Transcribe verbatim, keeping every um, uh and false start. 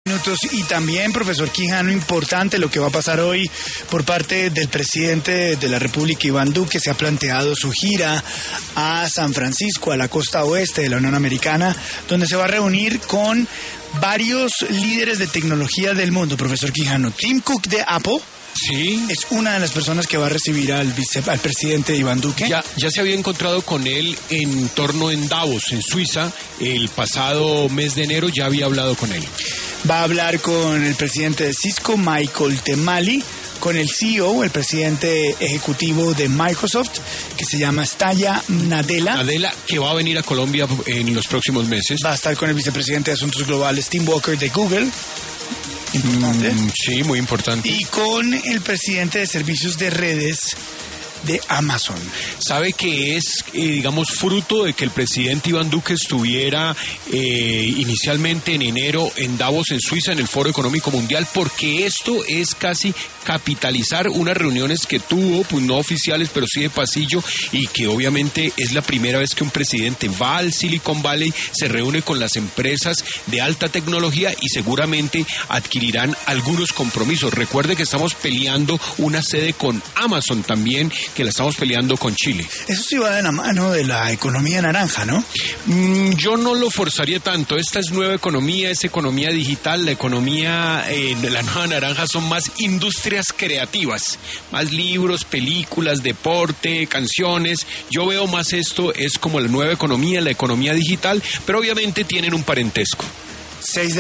Minutos. Y también, profesor Quijano, importante lo que va a pasar hoy por parte del presidente de la República, Iván Duque. Se ha planteado su gira a San Francisco, a la costa oeste de la Unión Americana, donde se va a reunir con varios líderes de tecnología del mundo. Profesor Quijano, Tim Cook de Apple Sí. es una de las personas que va a recibir al, vice, al presidente Iván Duque. Ya, ya se había encontrado con él en torno en Davos, en Suiza, el pasado mes de enero. Ya había hablado con él. Va a hablar con el presidente de Cisco, Michael Temali, con el C E O, el presidente ejecutivo de Microsoft, que se llama Satya Nadella. Nadella, que va a venir a Colombia en los próximos meses. Va a estar con el vicepresidente de Asuntos Globales, Tim Walker, de Google. Importante. Mm, sí, muy importante. Y con el presidente de Servicios de Redes de Amazon. Sabe que es, eh, digamos, fruto de que el presidente Iván Duque estuviera eh, inicialmente en enero en Davos, en Suiza, en el Foro Económico Mundial, porque esto es casi capitalizar unas reuniones que tuvo, pues no oficiales, pero sí de pasillo, y que obviamente es la primera vez que un presidente va al Silicon Valley, se reúne con las empresas de alta tecnología y seguramente adquirirán algunos compromisos. Recuerde que estamos peleando una sede con Amazon también, que la estamos peleando con Chile. Eso sí va de la mano de la economía naranja, ¿no? Mm, yo no lo forzaría tanto. Esta es nueva economía, es economía digital. La economía, eh, la nueva naranja son más industrias creativas, más libros, películas, deporte, canciones. Yo veo más esto, es como la nueva economía, la economía digital, pero obviamente tienen un parentesco. Seis de